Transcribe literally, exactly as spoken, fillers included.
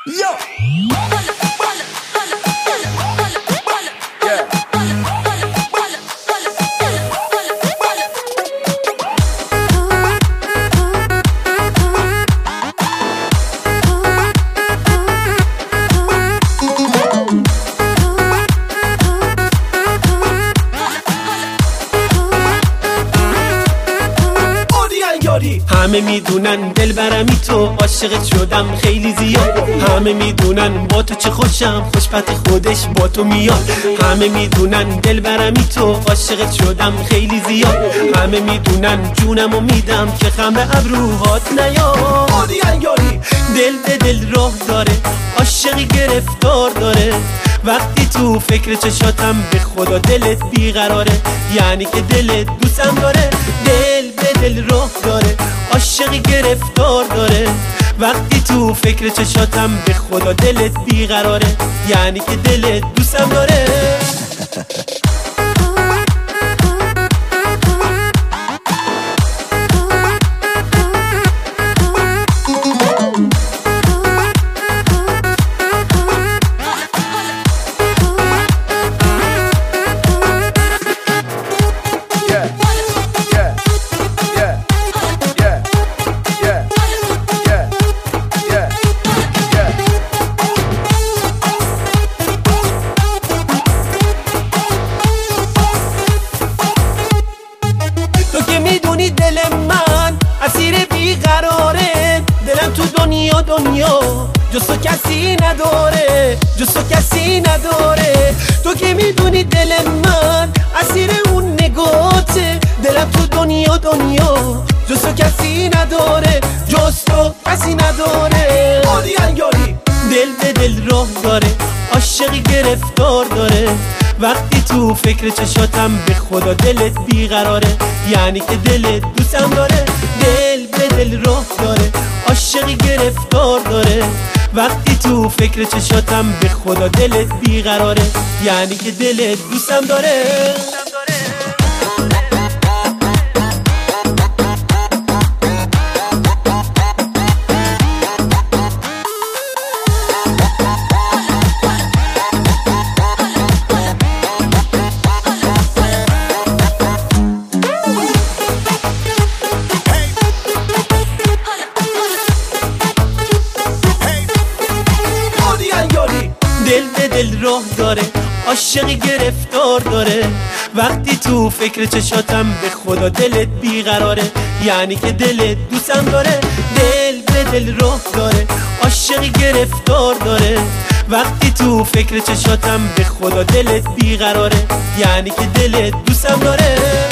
Yo! همه میدونن دل برمی تو عاشقت شدم خیلی زیاد. همه میدونن با تو چه خوشم، خوشبخت خودش با تو میاد. همه میدونن دل برمی تو عاشقت شدم خیلی زیاد. همه میدونن جونمو میدم که خم ابروهات نیاد. دل به دل راه داره، عاشقی گرفتار داره. وقتی تو فکر چشاتم به خدا دلت بیقراره، یعنی که دلت دوستم داره. دل به دل راه داره، عاشقی گرفتار داره. وقتی تو فکر چشاتم به خدا دلت بیقراره، یعنی که دلت دوستم داره. دل من اسیر بیقراره، دلم تو دنیا دنیا جز تو کسی نداره، جز تو کسی نداره. تو که میدونی دل من اسیر اون نگاته، دلم تو دنیا دنیا جز تو کسی نداره، جز تو کسی نداره. دل به دل راه داره، عاشقی گرفتار داره. وقتی تو فکر چشاتم به خدا دلت بیقراره، یعنی که دلت دوستم داره. دل به دل راه داره، عاشقی گرفتار داره. وقتی تو فکر چشاتم به خدا دلت بیقراره، یعنی که دلت دوستم داره. دل به دل راه داره، عاشقی گرفتار داره. وقتی تو فکر چشاتم به خدا دلت بیقراره، یعنی که دلت دوستم داره. دل به دل راه داره، عاشقی گرفتار داره. وقتی تو فکر چشاتم به خدا دلت بیقراره، یعنی که دلت دوستم داره.